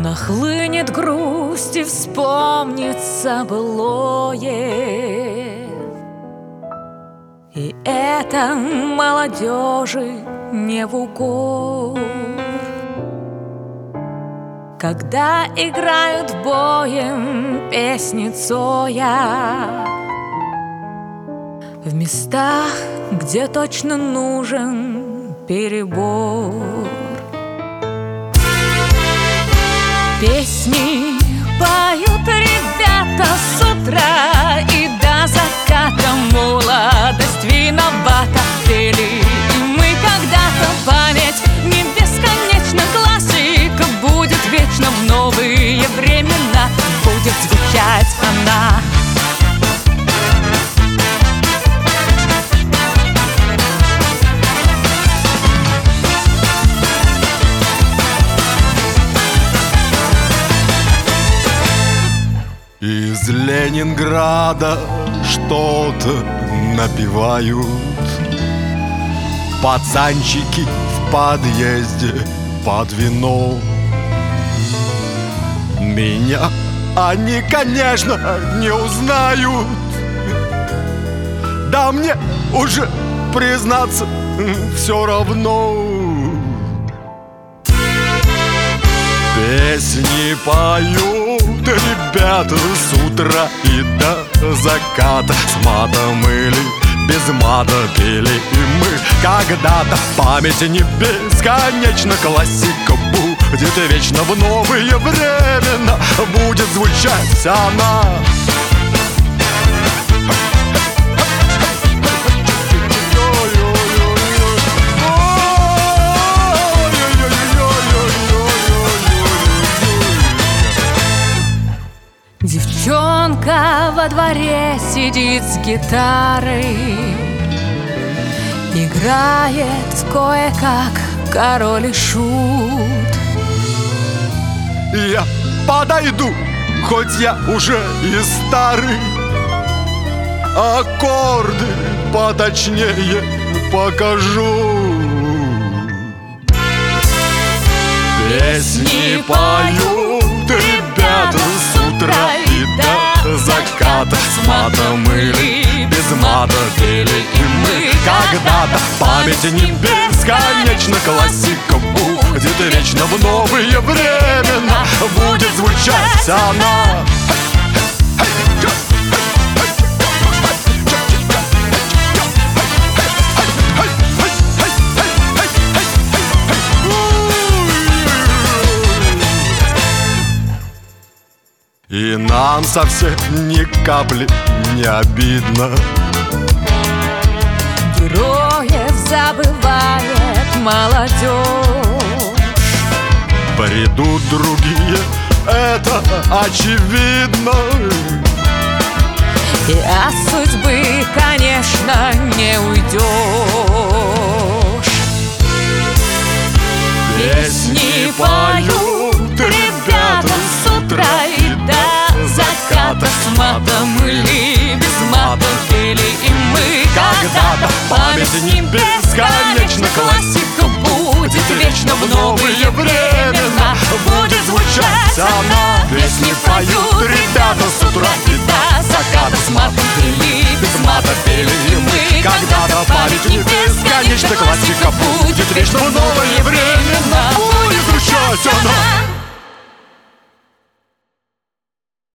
Нахлынет грусть и вспомнится былое, и это молодежи не в укор. Когда играют боем песни Цоя в местах, где точно нужен перебор. Песни поют ребята с утра и до заката. Молодость виновата, пели и мы когда-то. Память не бесконечна, классика будет вечно. В новые времена будет звучать она. Из Ленинграда что-то напевают пацанчики в подъезде под вино. Меня они, конечно, не узнают. Да мне уже, признаться, все равно. Песни поют ребята с утра и до заката. С матом или без мата пели и мы когда-то. Память не бесконечна, классика будет вечно. В новые времена будет звучать она. Девчонка во дворе сидит с гитарой, играет кое-как король и шут. Я подойду, хоть я уже и старый, аккорды поточнее покажу. Песни поют ребята с утра и до заката. С матом или без мата пели и мы когда-то. Память не бесконечна, классика будет вечно. В новые времена будет звучать она. И нам совсем ни капли не обидно. Героев забывает молодежь. Придут другие, это очевидно. И от судьбы, конечно, не уйдешь. Песни поют ребята с утра и до заката. С матом или без мата пели и мы когда-то. Память не бесконечна, классика будет вечно. В новые времена будет звучать она. Песни поют ребята с утра и до заката. С матом или без мата пели и мы когда-то. Память не бесконечна, классика будет вечно. В новые времена будет звучать она.